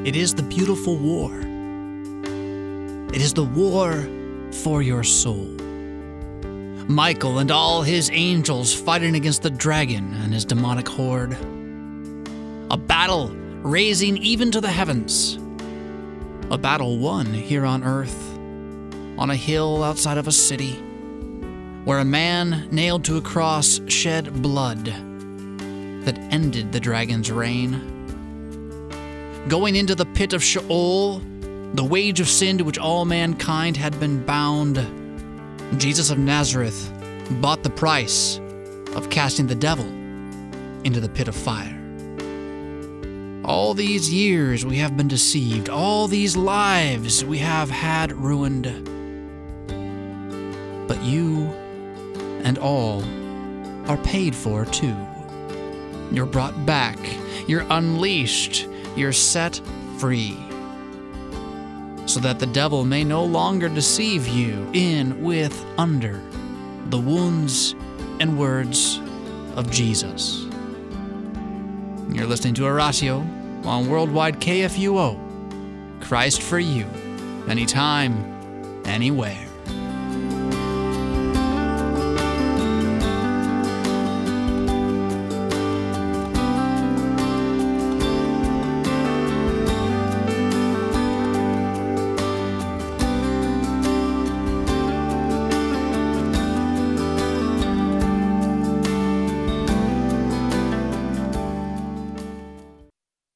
It is the beautiful war. It is the war for your soul. Michael and all his angels fighting against the dragon and his demonic horde. A battle raising even to the heavens. A battle won here on earth, on a hill outside of a city, where a man nailed to a cross shed blood that ended the dragon's reign. Going into the pit of Sheol, the wage of sin to which all mankind had been bound, Jesus of Nazareth bought the price of casting the devil into the pit of fire. All these years we have been deceived. All these lives we have had ruined. But you and all are paid for too. You're brought back. You're unleashed. You're set free. So that the devil may no longer deceive you in, with, under the wounds and words of Jesus. You're listening to Oratio on Worldwide KFUO. Christ for you, anytime, anywhere.